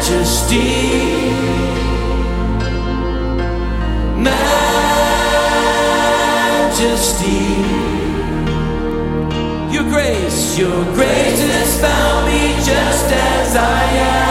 Majesty, your grace has found me just as I am.